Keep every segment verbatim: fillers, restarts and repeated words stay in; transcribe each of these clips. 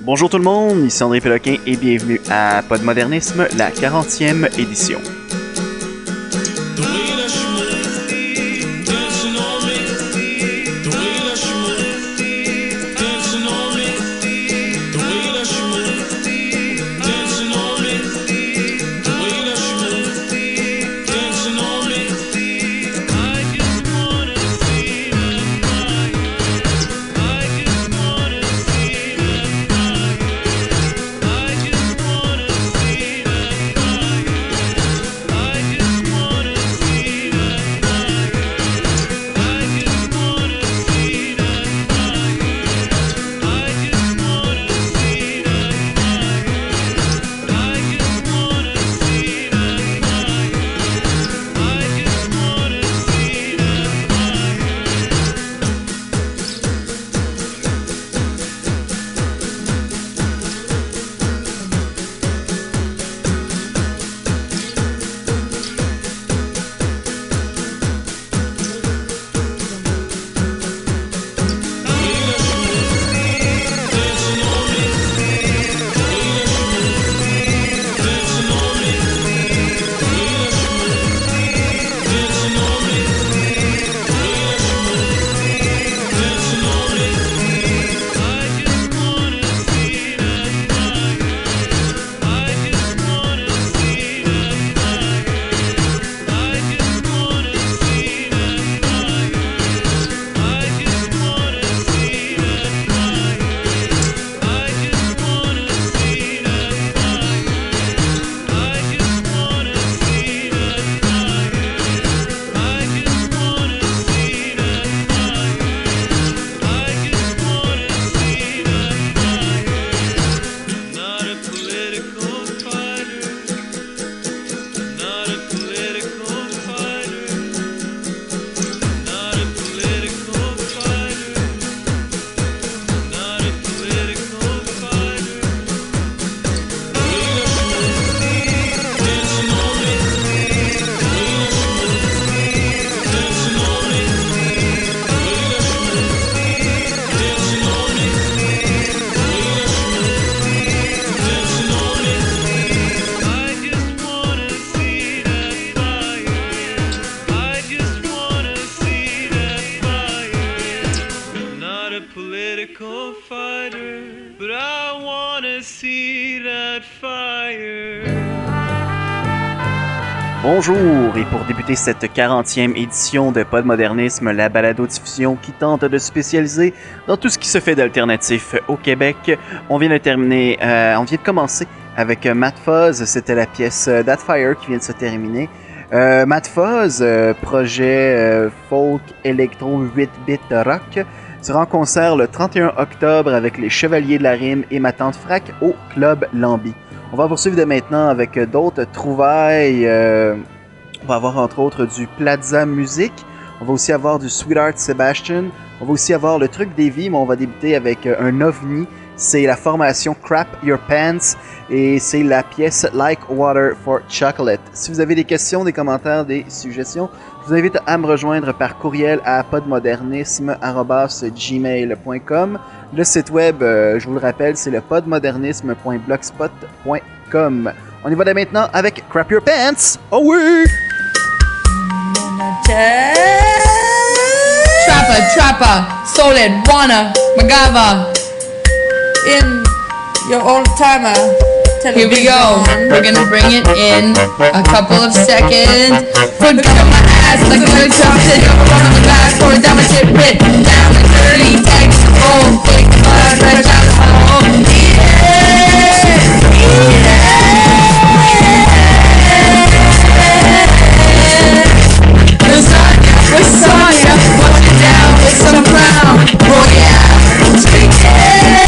Bonjour tout le monde, ici André Péloquin et bienvenue à Podmodernisme, la quarantième édition. Bonjour, et pour débuter cette quarantième édition de Podmodernisme, la balado-diffusion qui tente de se spécialiser dans tout ce qui se fait d'alternatif au Québec, on vient de terminer, euh, on vient de commencer avec Matt Fuzz, c'était la pièce That Fire qui vient de se terminer. Euh, Matt Fuzz, euh, projet euh, folk électro huit bits rock, sera en concert le trente et un octobre avec les Chevaliers de la Rime et ma tante Frac au Club Lambi. On va poursuivre de maintenant avec d'autres trouvailles. Euh, on va avoir entre autres du Plaza Music. On va aussi avoir du Sweetheart Sebastian. On va aussi avoir le truc des vies, mais on va débuter avec un ovni. C'est la formation Crap Your Pants et c'est la pièce Like Water for Chocolate. Si vous avez des questions, des commentaires, des suggestions, je vous invite à me rejoindre par courriel à podmodernisme arobase gmail point com. Le site web, euh, je vous le rappelle, c'est le podmodernisme point blogspot point com. On y va dès maintenant avec Crap Your Pants. Oh oui! Trapper, Trapper, Solid, Wanna, Magava, in your old timer. Here we go. We're gonna bring it in a couple of seconds. Put it on my ass like a good chocolate. Run on the back, pour it down my shit, pit. Down the dirty, take the home. Take the blood, fresh out the home. Eat it! Eat it! Lasagna, lasagna, wash it down with some brown. Oh yeah, take it!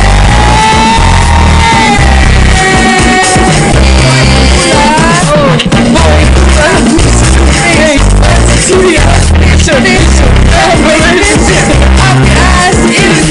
Studio,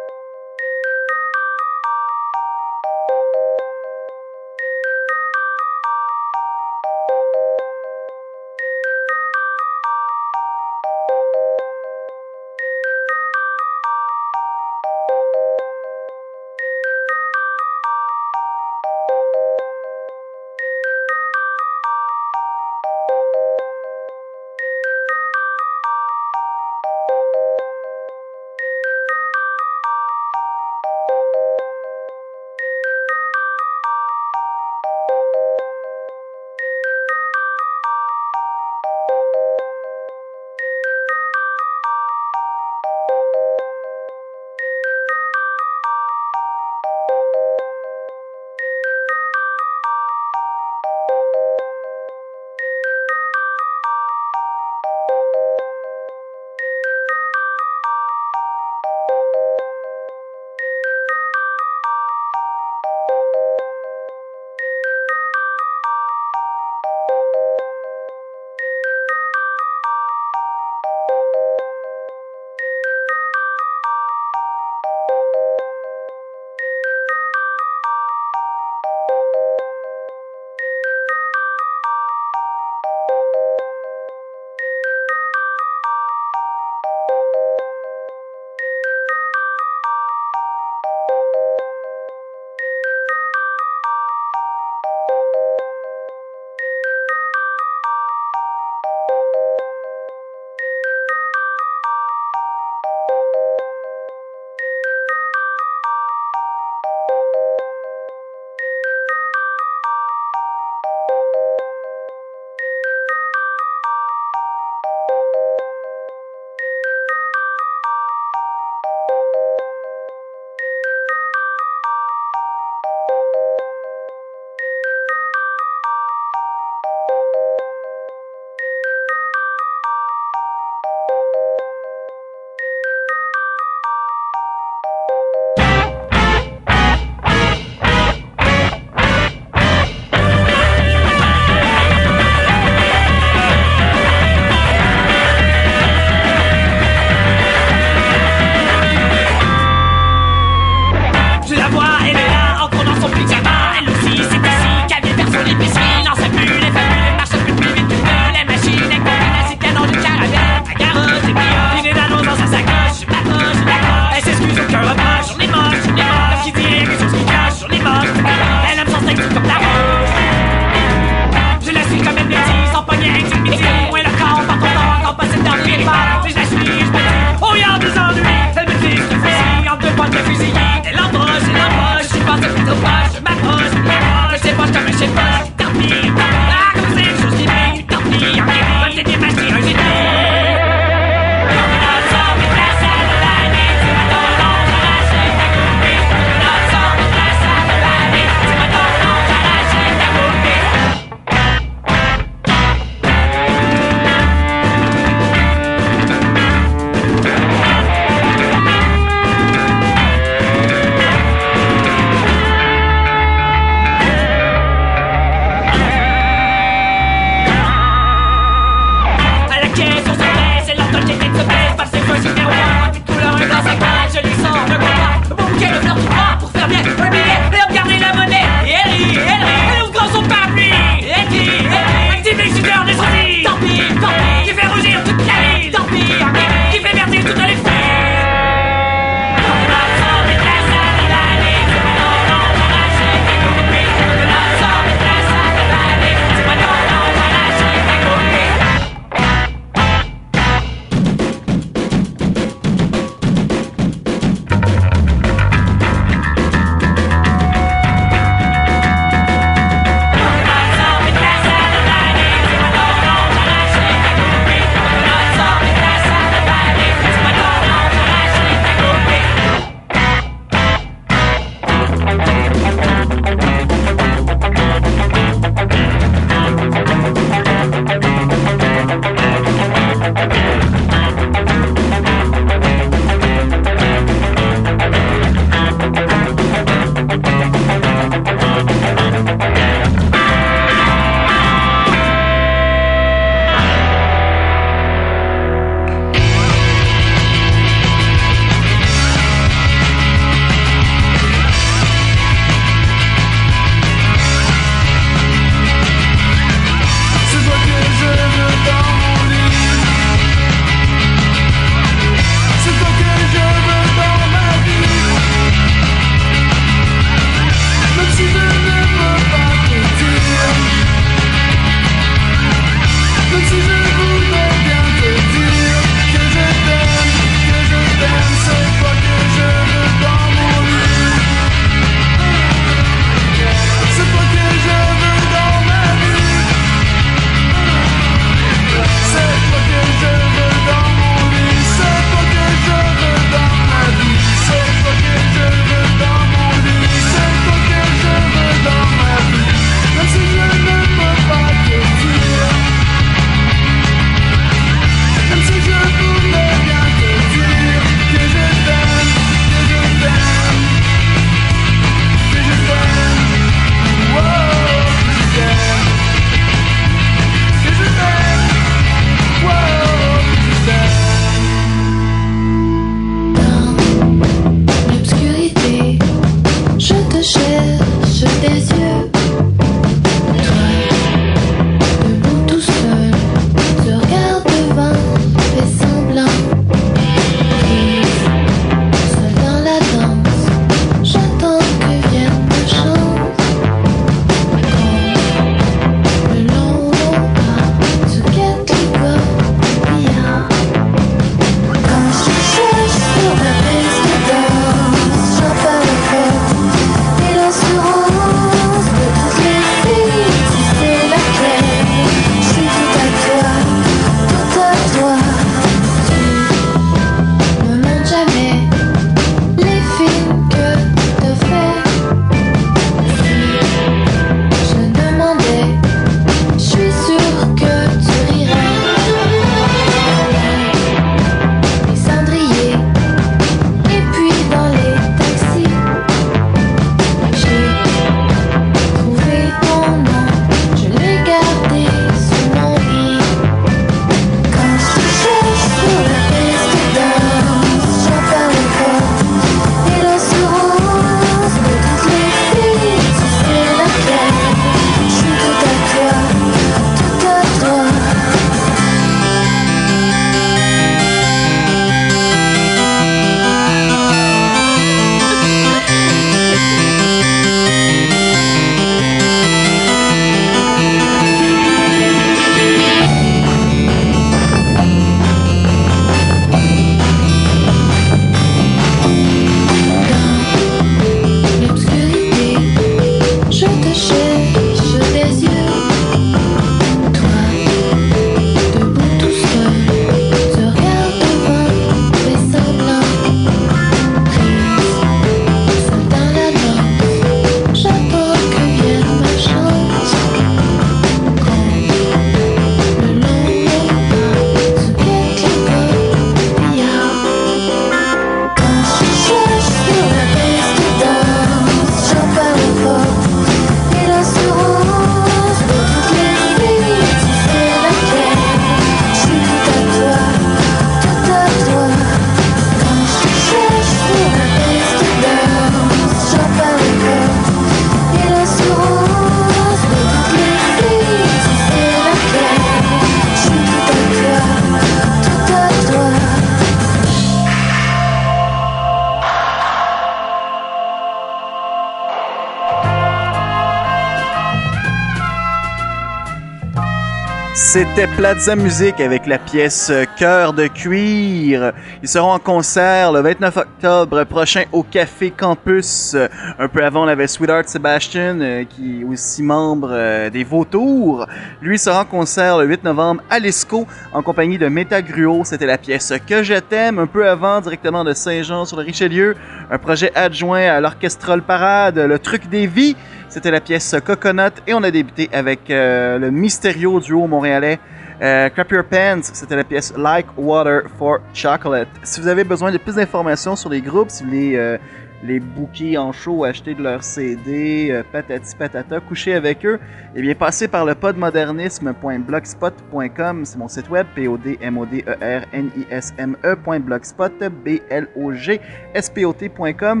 C'était Plaza Music avec la pièce Cœur de cuir. Ils seront en concert le vingt-neuf octobre prochain au Café Campus. Un peu avant, on avait Sweetheart Sebastian, euh, qui est aussi membre euh, des Vautours. Lui sera en concert le huit novembre à l'Esco en compagnie de Métagruo. C'était la pièce Que je t'aime. Un peu avant, directement de Saint-Jean sur le Richelieu. Un projet adjoint à l'Orchestrale Parade, Le Truc des Vies. C'était la pièce Coconut et on a débuté avec euh, le Mysterio duo montréalais euh, Clap Your Pants. C'était la pièce Like Water for Chocolate. Si vous avez besoin de plus d'informations sur les groupes, si vous voulez euh, les booker en show, acheter de leurs C D, euh, patati patata, coucher avec eux, eh bien passez par le podmodernisme point blogspot point com, c'est mon site web, P O D M O D E R N I S M E point blogspot, B L O G S P O T point com.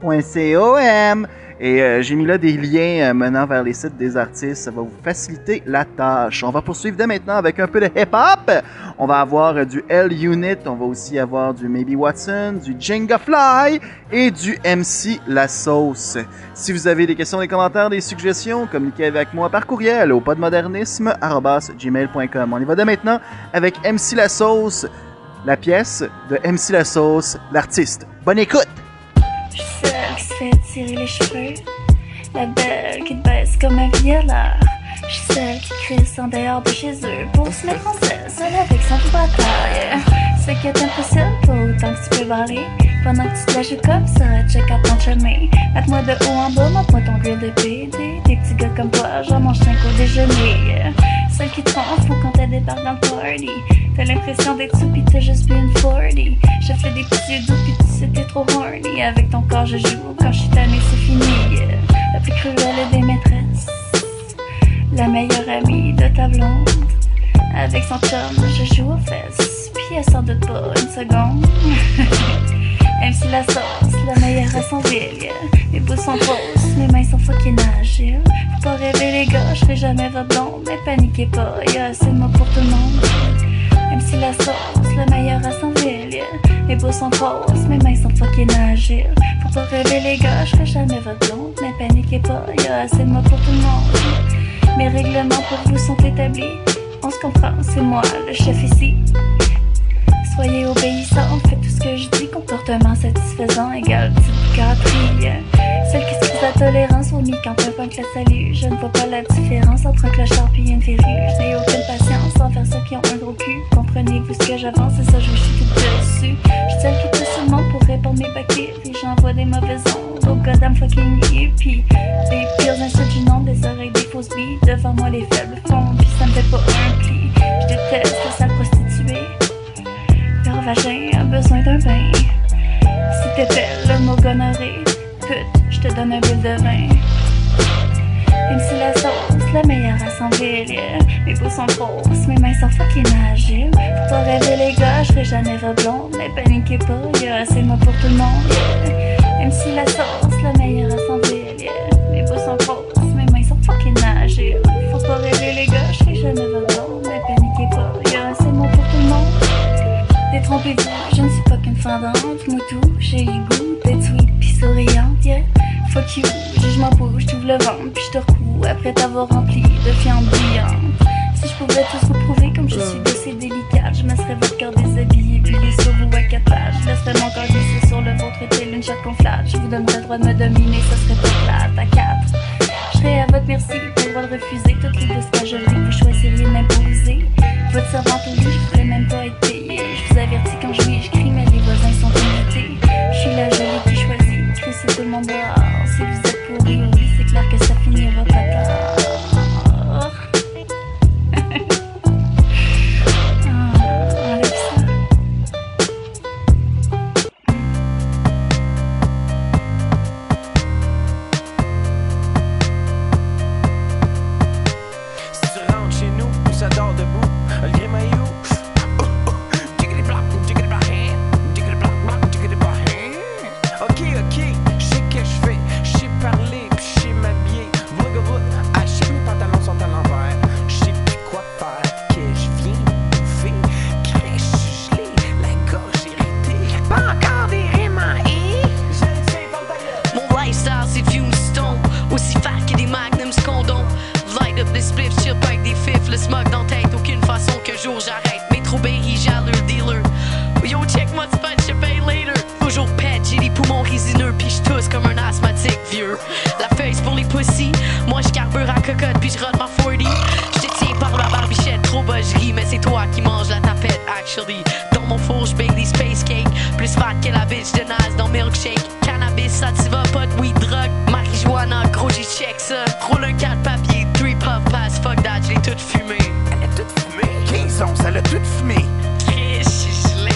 .com. Et euh, j'ai mis là des liens euh, menant vers les sites des artistes. Ça va vous faciliter la tâche. On va poursuivre dès maintenant avec un peu de hip-hop. On va avoir euh, du L-Unit. On va aussi avoir du Maybe Watson, du Jenga Fly et du M C La Sauce. Si vous avez des questions, des commentaires, des suggestions, communiquez avec moi par courriel au podmodernisme arobase gmail point com. On y va dès maintenant avec M C La Sauce, la pièce de M C La Sauce, l'artiste. Bonne écoute! Je suis celle qui se fait tirer les cheveux, la belle qui te baisse comme un violeur. Je suis celle qui crisse en dehors de chez eux pour se mettre en selle, seule avec son vibrateur. Yeah. Ce qui t'impressionne pas autant que tu peux parler. Pendant que tu te la joues comme ça, check out ton chemin. Mate-moi de haut en bas, montre-moi ton grill de P D. Des petits gars comme toi, j'en mange cinq au déjeuner. Yeah. Celle qui te rend fou quand elle débarque dans le party. T'as l'impression d'être sous pis t'as juste bu une forty. Je fais des petits yeux doux pis tu sais t'es trop horny. Avec ton corps je joue, quand je suis tannée c'est fini. Yeah. La plus cruelle des maîtresses, la meilleure amie de ta blonde. Avec son chum je joue aux fesses, pis elle s'en doute pas une seconde. M C La Sauce, la meilleure à son ville, yeah. Mes bouts sont grosses, mes mains sont fucking agiles. Faut pas rêver les gars, je serai jamais votre blonde. Mais paniquez pas, y'a assez de mots pour tout le monde. M C La Sauce, la meilleure à son ville, yeah. Mes bouts sont grosses, mes mains sont fucking agiles. Faut pas rêver les gars, je serai jamais votre blonde. Mais paniquez pas, y'a assez de mots pour tout le monde. Mes règlements pour vous sont établis. On se comprend, c'est moi le chef ici. Soyez obéissants, faites tout ce que je dis. Comportement satisfaisant égale petite gâterie. Celle qui se crise la tolérance vomit quand un punk la salue. Je ne vois pas la différence entre un clochard puis une verrue. Je n'ai aucune patience envers ceux qui ont un gros cul. Comprenez-vous ce que j'avance, c'est ça je suis tout dessus. Je suis celle qui touche tout le monde pour répandre mes bactéries. J'envoie des mauvaises ondes au goddamn fucking hippie. Les pires insultes du nom, des oreilles, des fausses billes. Devant moi les faibles fondent puis ça me fait pas un pli. Je déteste les sales prostituées. Leur vagin a besoin d'un bain. Si t'es belle, le mot gonorrhée. Pute, je te donne un bol de vin. M C La Sauce, la meilleure à son ville, yeah. Mes bouts sont grosses, mes mains sont fucking agiles. Faut pas rêver les gars, je serai jamais votre blonde. Mais paniquez pas, y'a assez de mots pour tout le monde, yeah. M C La Sauce, la meilleure à son ville, yeah. Mes bouts sont grosses, mes mains sont fucking agiles. Faut pas rêver les gars, je serai jamais votre blonde. Mais paniquez pas, y'a assez de mots pour tout le monde. Détrompez-vous, je ne suis pas qu'une fendante. Moutou, j'ai le goût d'être sweet pis souriante, yeah. Fuck you, je m'en bouge, t'ouvres le ventre pis je te recoue après t'avoir rempli de fientes brillantes. Si je pouvais tous vous prouver comme je suis douce et délicate, je me serais votre corps déshabillé puis les sur vous à quatre pages. Je laisserais mon corps glisser sur le vôtre tel une chatte qu'on flatte. Je vous donnerais le droit de me dominer, ça serait pas plate à quatre. Je serais à votre merci, pas le droit de refuser toutes les douces cajoleries que vous choisiriez de m'imposer. Votre servante au lit, je pourrais même pas être payée. Je vous avertis quand je ris, je crie, mais les voisins sont invités. Je suis la jolie qui choisit, crisser tout le monde dehors. Si vous êtes pourri, oui, c'est clair que ça finira pas tard. Ah, enlève ça. specialty. Dans mon four, j'bake des space cakes. Plus fat que la bitch de Nas dans Milkshake. Cannabis, sativa, pot, weed, drogue. Marijuana, gros j'y check ça. Roule un quatre papier, three puff pass. Fuck that, j'l'ai tout fumé. Elle a tout fumé. quinze onces, elle a tout fumé. Chris, j'suis gelé.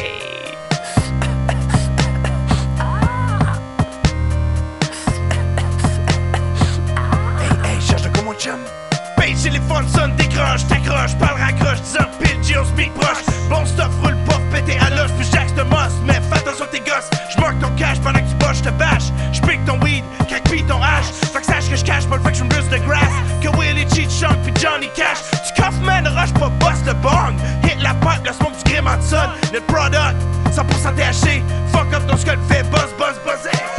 Chum. Page téléphone sonne, décroche, t'accroche, parle raccroche, disant pile, Gio speak proche. Bon stuff, roule pas, pété à l'os, puis j'axe de moss. Mais fais attention tes gosses, j'marque ton cash pendant que tu bosses, j'te bâche. J'pique ton weed, crack pis ton hache. Fait que sache que j'cache pas le fait que j'me plus de grass. Que Willie, Cheat, Chunk, pis Johnny Cash. Tu coffres, man, rush pas, boss le bong. Hit la pipe, le smoke du gréement de son. Notre product, cent pour cent T H C. Fuck up ton skull, fait buzz, buzz, buzz. Hey.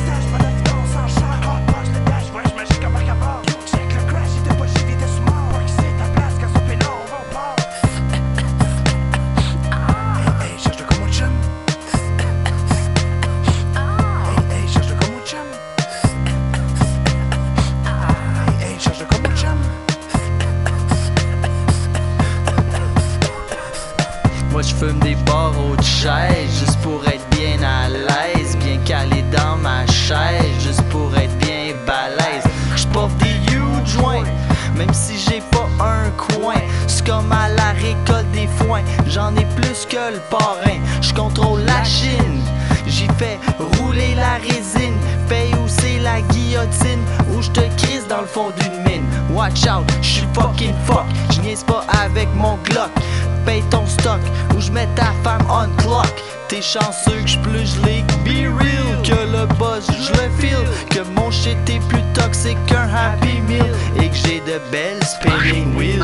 J'fume des barreaux de chaise juste pour être bien à l'aise, bien calé dans ma chaise juste pour être bien balèze. J'porte des huge joints, même si j'ai pas un coin. C'est comme à la récolte des foins, j'en ai plus que le parrain. J'contrôle la Chine, j'y fais rouler la résine. Paye où c'est la guillotine, où j'te crisse dans le fond d'une mine. Watch out, j'suis fucking fuck, j'niaise pas avec mon Glock. Paye ton stock ou j'mets ta femme on clock. T'es chanceux que j'plus gelé, be real. Que le buzz j'le feel, que mon shit est plus toxique qu'un Happy Meal. Et que j'ai de belles spinning wheels.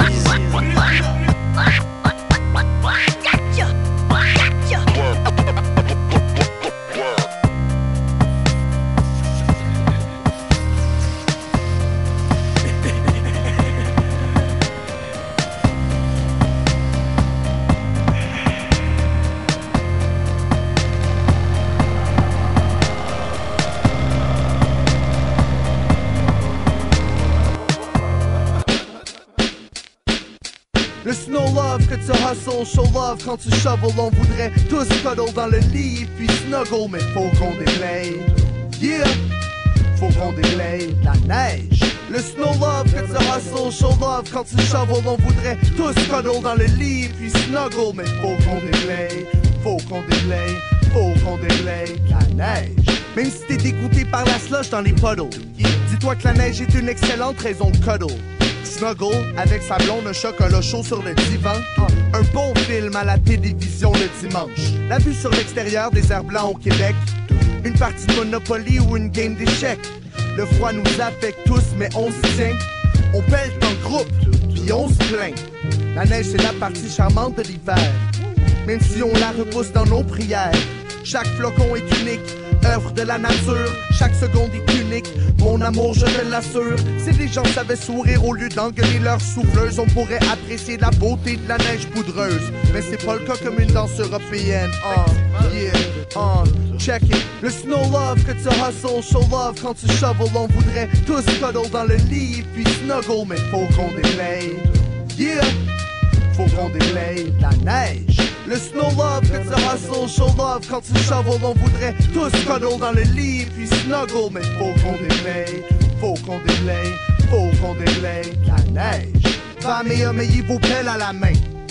Le snow love que tu hustle, show love quand tu shovel. On voudrait tous cuddle dans le lit puis snuggle, mais faut qu'on déblaye. Yeah, faut qu'on déblaye la neige. Le snow love que tu hustle, show love quand tu shovel. On voudrait tous cuddle dans le lit puis snuggle, mais faut qu'on déblaye. Faut qu'on déblaye, faut qu'on déblaye la neige. Même si t'es dégoûté par la slush dans les puddles, yeah. Dis-toi que la neige est une excellente raison de cuddle. Snuggle avec sa blonde, un chocolat chaud sur le divan. Un bon film à la télévision le dimanche. La vue sur l'extérieur des airs blancs au Québec. Une partie de Monopoly ou une game d'échecs. Le froid nous affecte tous mais on se tient. On pèle en groupe, puis on se plaint. La neige c'est la partie charmante de l'hiver. Même si on la repousse dans nos prières. Chaque flocon est unique, œuvre de la nature. Chaque seconde est unique, mon amour je te l'assure. Si les gens savaient sourire au lieu d'engueuler leur souffleuse, on pourrait apprécier la beauté de la neige poudreuse. Mais c'est pas le cas comme une danse européenne. Oh, yeah, oh, check it. Le snow love que tu hustle, show love quand tu shovel. On voudrait tous cuddle dans le lit puis snuggle, mais faut qu'on déblaye. Yeah, faut qu'on déblaye la neige. Le snow love que tu hustle, show love quand tu shovel. On voudrait tous cuddle dans le lit puis snuggle, mais faut qu'on déblaye, faut qu'on déblaye, faut qu'on déblaye la neige. Femmes et hommes, ayez vos pelles à la main.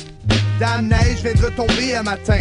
Dame neige vient de tomber un matin.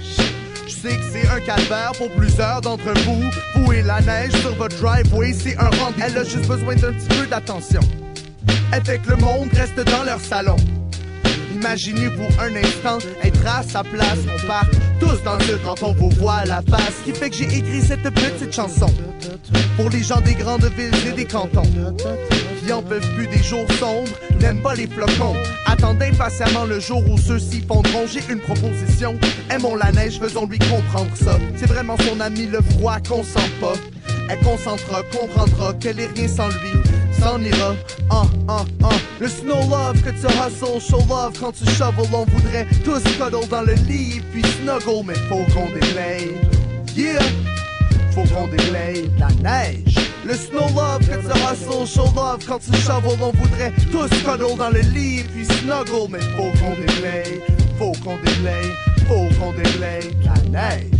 Je sais que c'est un calvaire pour plusieurs d'entre vous. Vous et la neige sur votre driveway, c'est un rendez-vous. Elle a juste besoin d'un petit peu d'attention. Elle fait que le monde reste dans leur salon. Imaginez-vous un instant être à sa place. On part tous dans le quand on vous voit à la face. Ce qui fait que j'ai écrit cette petite chanson pour les gens des grandes villes et des cantons qui en peuvent plus des jours sombres, n'aiment pas les flocons. Attendez impatiemment le jour où ceux-ci fondront. J'ai une proposition, aimons la neige, faisons-lui comprendre ça. C'est vraiment son ami le froid qu'on sent pas. Elle consentera, comprendra qu'elle est rien sans lui. S'en ira, ah, ah, ah. Le snow love que tu hustle, show love quand tu shovel. On voudrait tous cuddle dans le lit puis snuggle, mais faut qu'on déblaye. Yeah, faut qu'on déblaye la neige. Le snow love que tu hustle, show love quand tu shovel. On voudrait tous cuddle dans le lit puis snuggle, mais faut qu'on déblaye, faut qu'on déblaye, faut qu'on déblaye la neige.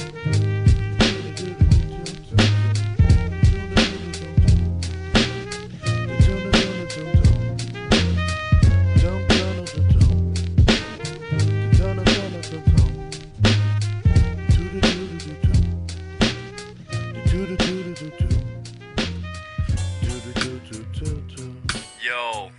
Yo,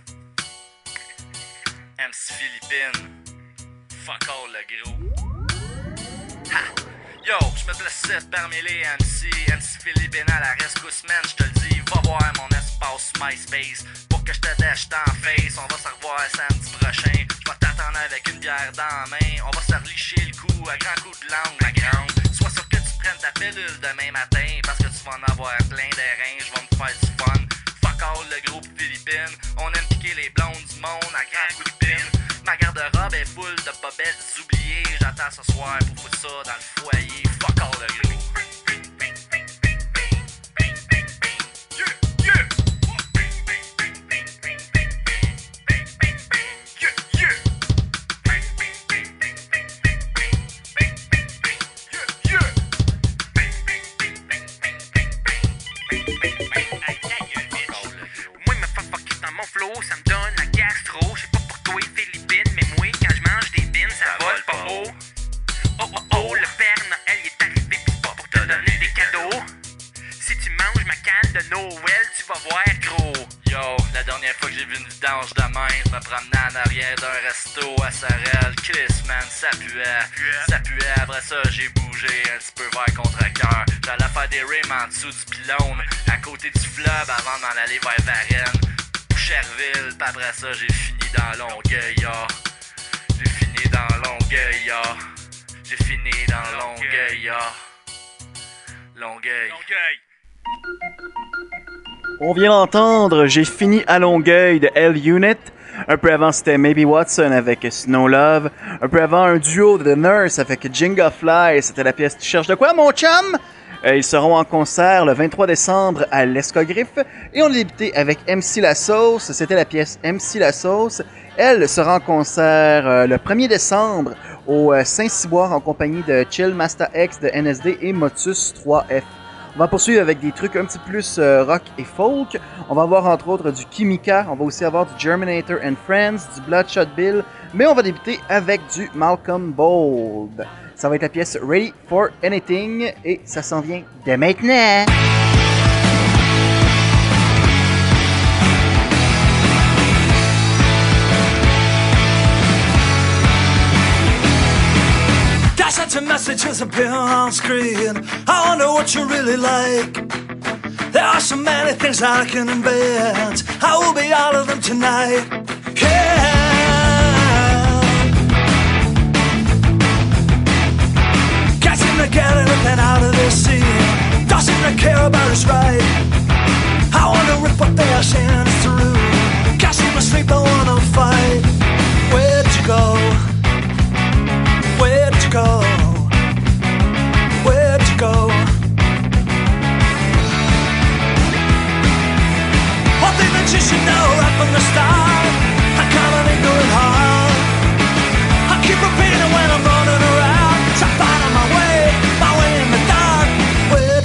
M C Philippines, fuck all le gros. Ha! Yo, j'me place parmi les M C, M C Philippines à la rescousse, man, j'te le dis, va voir mon espace MySpace pour que j'te dèche en face. On va se revoir samedi prochain, j'vais t'attendre avec une bière dans la main. On va se relicher le cou à grands coups de langue, la grande. Sois sûr que tu prennes ta pilule demain matin, parce que tu vas en avoir plein d'airain, j'vais me faire du fun. Fuck all le groupe Philippines, on aime piquer les blondes du monde à grands coups de pin. Ma garde-robe est full de bobettes oubliées, j'attends ce soir pour foutre ça dans le foyer. Fuck all le groupe. Ça me donne la gastro, je sais pas pour toi Philippines, mais moi quand je mange des bines ça, ça vole pas haut. Oh oh oh, le Père Noël il est arrivé pis pas pour te donner des cadeaux. Si tu manges ma canne de Noël, tu vas voir gros. Yo, la dernière fois que j'ai vu une vidange de main, je me promenais en arrière d'un resto à Sorel. Chris man, ça puait, ça puait, après ça j'ai bougé un petit peu vers contre-cœur. J'allais faire des rimes en dessous du pylône, à côté du fleuve avant d'en aller vers Varennes. Cherville, pis après ça j'ai fini dans Longueuil, ah. J'ai fini dans Longueuil, ah. J'ai fini dans Longueuil, ah. Longueuil. On vient d'entendre J'ai fini à Longueuil de L-Unit. Un peu avant, c'était Maybe Watson avec Snow Love. Un peu avant, un duo de The Nurse avec Jinga Fly. C'était la pièce Tu cherches de quoi, mon chum? Euh, ils seront en concert le vingt-trois décembre à l'Escogriffe. Et on l'a débuté avec M C La Sauce. C'était la pièce M C La Sauce. Elle sera en concert euh, le premier décembre au euh, Saint-Cyboire en compagnie de Chill, Masta X de N S D et Motus trois F. On va poursuivre avec des trucs un petit peu plus euh, rock et folk. On va avoir entre autres du Kimika. On va aussi avoir du Germinator and Friends, du Bloodshot Bill. Mais on va débuter avec du Malcolm Bold. Ça va être la pièce Ready for Anything et ça s'en vient dès maintenant. Dash out your messages appear on screen. I wonder what you really like. There are so many things I can invent. I will be all of them tonight. Yeah. To get anything out of this scene, doesn't really care about his right. I wonder if what they are saying is true. Can't seem to sleep, I wanna fight. Where'd you go? Where'd you go? Where'd you go? One thing that you should know right from the start, I kind of ain't going hard. I keep repeating it when I'm running around, so finding my way. My way in the dark. Where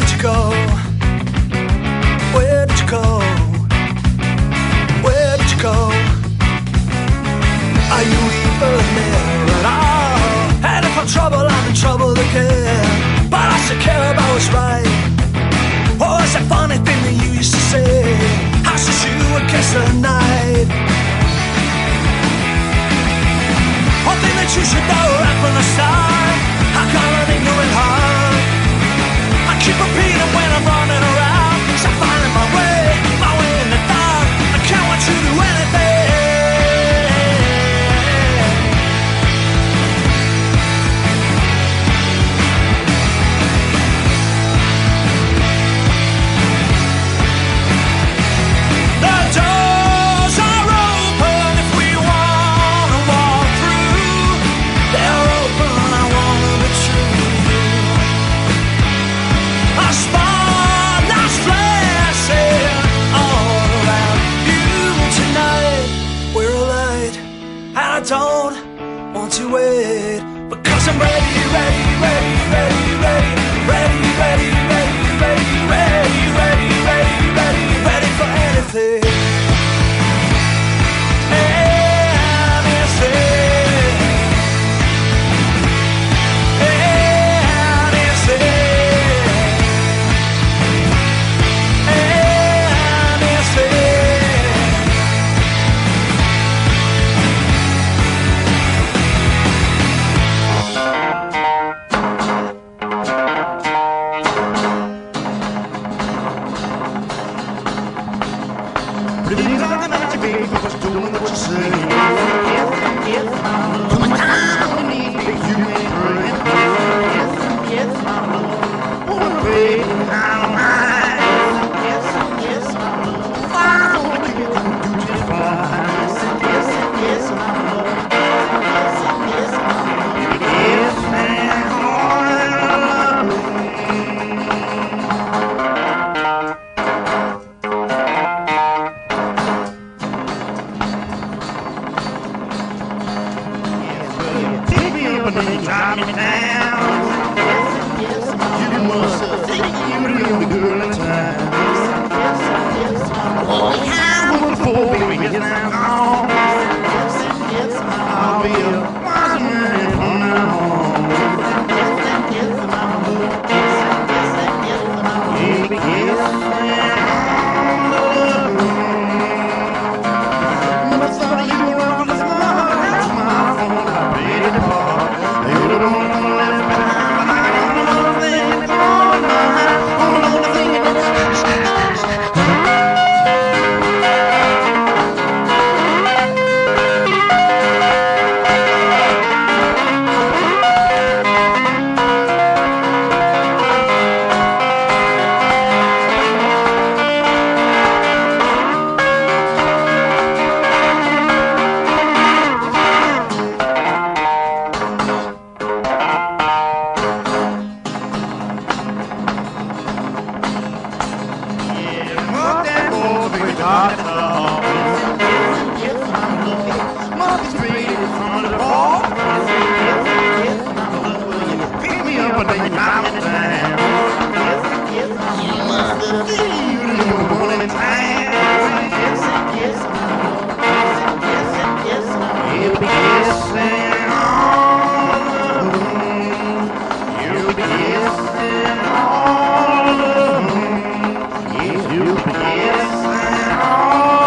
You'll be kissing all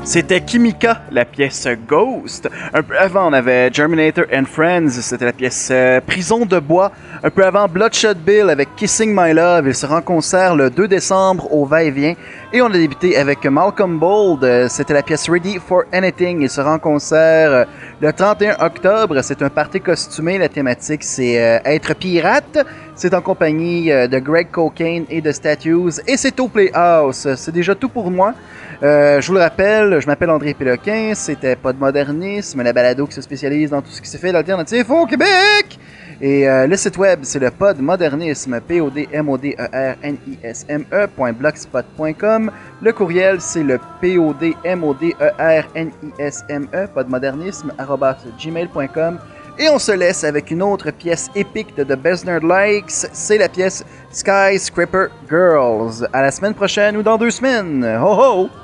C'était Kimika, la pièce Ghost. Un peu avant, on avait Germinator and Friends, c'était la pièce euh, Prison de bois. Un peu avant, Bloodshot Bill avec Kissing My Love. Il sera en concert le deux décembre au Va-et-Vient. Et on a débuté avec Malcolm Bold, euh, c'était la pièce Ready for Anything. Il sera en concert euh, le trente et un octobre. C'est un party costumé. La thématique, c'est euh, être pirate. C'est en compagnie euh, de Greg Cocaine et de Statues. Et c'est au Playhouse. C'est déjà tout pour moi. Euh, je vous le rappelle, je m'appelle André Péloquin, c'était Podmodernisme, la balado qui se spécialise dans tout ce qui se fait d'alternatif au Québec. Et euh, le site web, c'est le Podmodernisme, P O D M O D E R N I S M E point blogspot point com. Le courriel, c'est le P O D M O D E R N I S M E, podmodernisme, arobase gmail point com. Et on se laisse avec une autre pièce épique de The Best Nerd Likes, c'est la pièce Skyscraper Girls. À la semaine prochaine ou dans deux semaines. Ho ho!